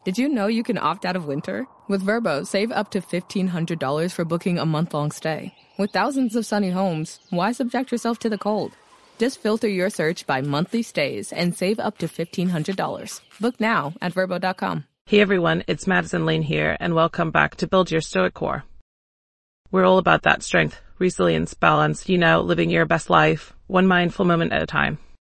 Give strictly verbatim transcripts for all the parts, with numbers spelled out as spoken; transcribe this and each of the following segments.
Did you know you can opt out of winter? With Vrbo, save up to fifteen hundred dollars for booking a month-long stay. With thousands of sunny homes, why subject yourself to the cold? Just filter your search by monthly stays and save up to fifteen hundred dollars. Book now at Vrbo dot com. Hey everyone, it's Madison Lane here, and welcome back to Build Your Stoic Core. We're all about that strength, resilience, balance, you know, living your best life, one mindful moment at a time.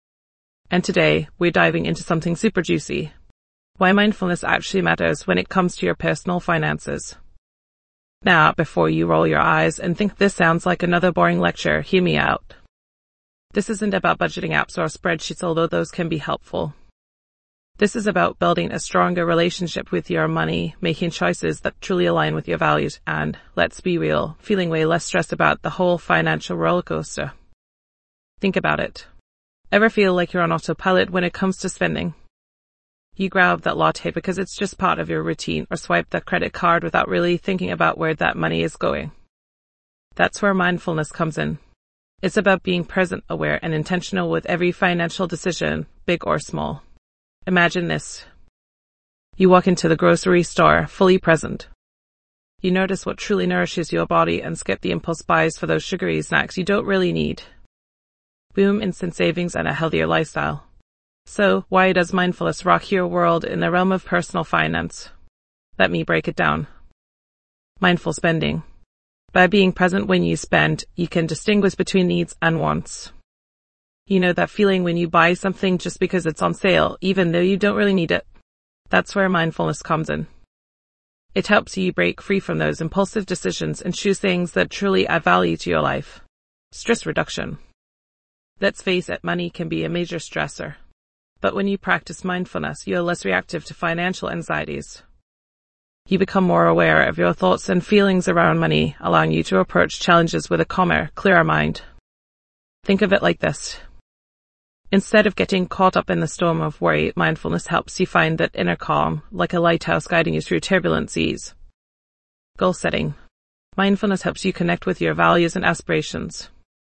And today, we're diving into something super juicy. Why mindfulness actually matters when it comes to your personal finances. Now, before you roll your eyes and think this sounds like another boring lecture, hear me out. This isn't about budgeting apps or spreadsheets, although those can be helpful. This is about building a stronger relationship with your money, making choices that truly align with your values, and, let's be real, feeling way less stressed about the whole financial roller coaster. Think about it. Ever feel like you're on autopilot when it comes to spending? You grab that latte because it's just part of your routine, or swipe that credit card without really thinking about where that money is going. That's where mindfulness comes in. It's about being present, aware, and intentional with every financial decision, big or small. Imagine this. You walk into the grocery store, fully present. You notice what truly nourishes your body and skip the impulse buys for those sugary snacks you don't really need. Boom, instant savings and a healthier lifestyle. So, why does mindfulness rock your world in the realm of personal finance? Let me break it down. Mindful spending. By being present when you spend, you can distinguish between needs and wants. You know that feeling when you buy something just because it's on sale, even though you don't really need it? That's where mindfulness comes in. It helps you break free from those impulsive decisions and choose things that truly add value to your life. Stress reduction. Let's face it, money can be a major stressor. But when you practice mindfulness, you're less reactive to financial anxieties. You become more aware of your thoughts and feelings around money, allowing you to approach challenges with a calmer, clearer mind. Think of it like this. Instead of getting caught up in the storm of worry, mindfulness helps you find that inner calm, like a lighthouse guiding you through turbulent seas. Goal setting. Mindfulness helps you connect with your values and aspirations.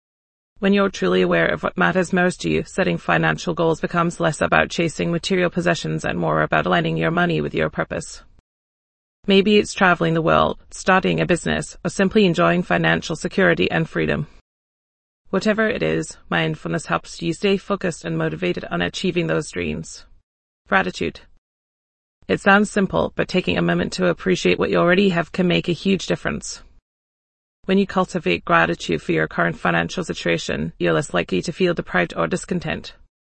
When you're truly aware of what matters most to you, setting financial goals becomes less about chasing material possessions and more about aligning your money with your purpose. Maybe it's traveling the world, starting a business, or simply enjoying financial security and freedom. Whatever it is, mindfulness helps you stay focused and motivated on achieving those dreams. Gratitude. It sounds simple, but taking a moment to appreciate what you already have can make a huge difference. When you cultivate gratitude for your current financial situation, you're less likely to feel deprived or discontent.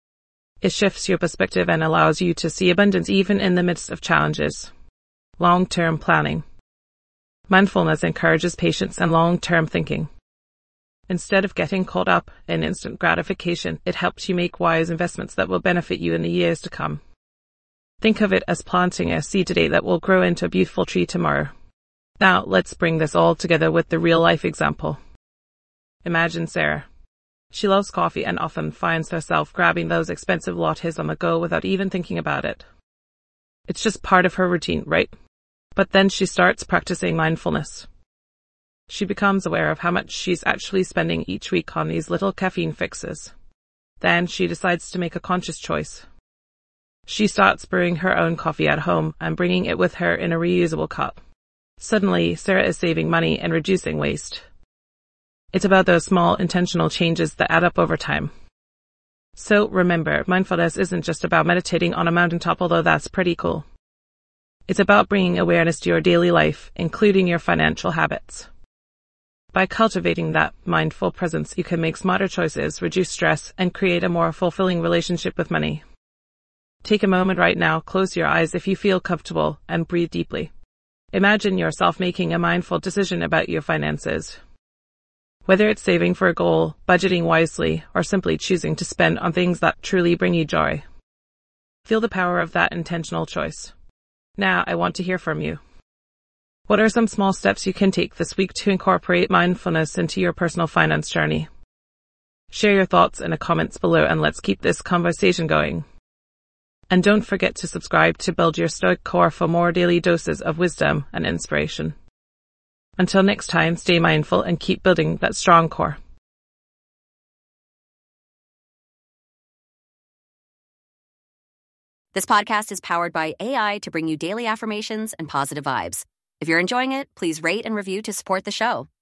It shifts your perspective and allows you to see abundance even in the midst of challenges. Long-term planning. Mindfulness encourages patience and long-term thinking. Instead of getting caught up in instant gratification, it helps you make wise investments that will benefit you in the years to come. Think of it as planting a seed today that will grow into a beautiful tree tomorrow. Now, let's bring this all together with the real-life example. Imagine Sarah. She loves coffee and often finds herself grabbing those expensive lattes on the go without even thinking about it. It's just part of her routine, right? But then she starts practicing mindfulness. She becomes aware of how much she's actually spending each week on these little caffeine fixes. Then she decides to make a conscious choice. She starts brewing her own coffee at home and bringing it with her in a reusable cup. Suddenly, Sarah is saving money and reducing waste. It's about those small, intentional changes that add up over time. So remember, mindfulness isn't just about meditating on a mountaintop, although that's pretty cool. It's about bringing awareness to your daily life, including your financial habits. By cultivating that mindful presence, you can make smarter choices, reduce stress, and create a more fulfilling relationship with money. Take a moment right now, close your eyes if you feel comfortable, and breathe deeply. Imagine yourself making a mindful decision about your finances. Whether it's saving for a goal, budgeting wisely, or simply choosing to spend on things that truly bring you joy. Feel the power of that intentional choice. Now, I want to hear from you. What are some small steps you can take this week to incorporate mindfulness into your personal finance journey? Share your thoughts in the comments below and let's keep this conversation going. And don't forget to subscribe to Build Your Stoic Core for more daily doses of wisdom and inspiration. Until next time, stay mindful and keep building that strong core. This podcast is powered by A I to bring you daily affirmations and positive vibes. If you're enjoying it, please rate and review to support the show.